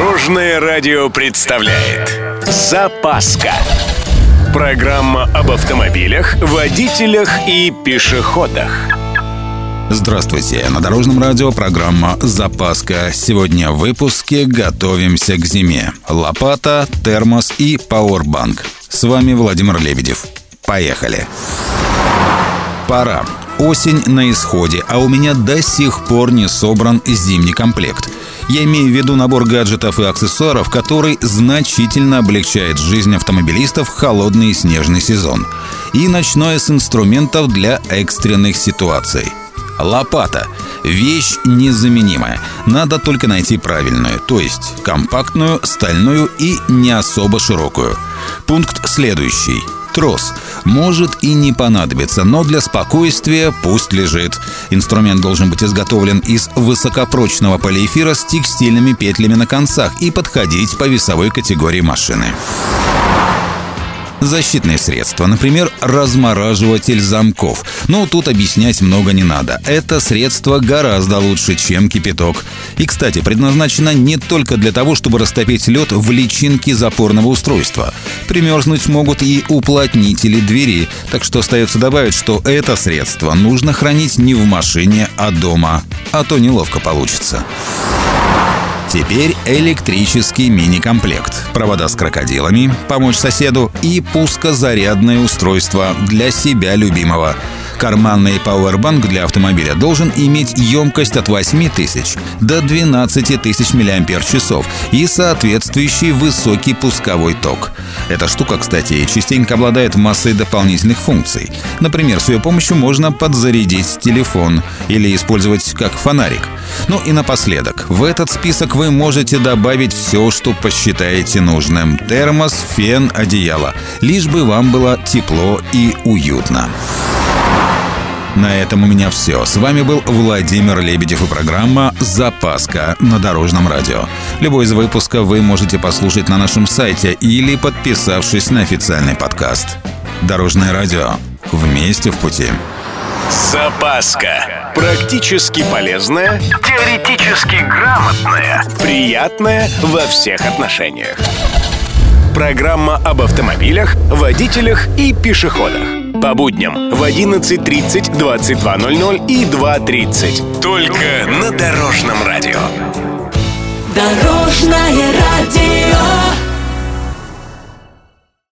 Дорожное радио представляет «Запаска». Программа об автомобилях, водителях и пешеходах. Здравствуйте! На Дорожном радио программа «Запаска». Сегодня в выпуске готовимся к зиме. Лопата, термос и пауэрбанк. С вами Владимир Лебедев. Поехали! Пора. Осень на исходе, а у меня до сих пор не собран зимний комплект. Я имею в виду набор гаджетов и аксессуаров, который значительно облегчает жизнь автомобилистов в холодный и снежный сезон. И начиная с инструментов для экстренных ситуаций. Лопата. Вещь незаменимая. Надо только найти правильную, то есть компактную, стальную и не особо широкую. Пункт следующий. Трос. Может и не понадобится, но для спокойствия пусть лежит. Инструмент должен быть изготовлен из высокопрочного полиэфира с текстильными петлями на концах и подходить по весовой категории машины. Защитные средства, например, размораживатель замков. Но тут объяснять много не надо. Это средство гораздо лучше, чем кипяток. И, кстати, предназначено не только для того, чтобы растопить лед в личинке запорного устройства. Примерзнуть могут и уплотнители двери. Так что остается добавить, что это средство нужно хранить не в машине, а дома. А то неловко получится. Теперь электрический мини-комплект. Провода с крокодилами, помочь соседу и пускозарядное устройство для себя любимого. Карманный пауэрбанк для автомобиля должен иметь емкость от 8000 до 12000 мАч и соответствующий высокий пусковой ток. Эта штука, кстати, частенько обладает массой дополнительных функций. Например, с ее помощью можно подзарядить телефон или использовать как фонарик. Ну и напоследок, в этот список вы можете добавить все, что посчитаете нужным. Термос, фен, одеяло. Лишь бы вам было тепло и уютно. На этом у меня все. С вами был Владимир Лебедев и программа «Запаска» на Дорожном радио. Любой из выпусков вы можете послушать на нашем сайте или подписавшись на официальный подкаст. Дорожное радио. Вместе в пути. «Запаска». Практически полезная, теоретически грамотная, приятная во всех отношениях. Программа об автомобилях, водителях и пешеходах. По будням в 11:30, 22:00 и 2:30. Только на Дорожном радио. Дорожное радио.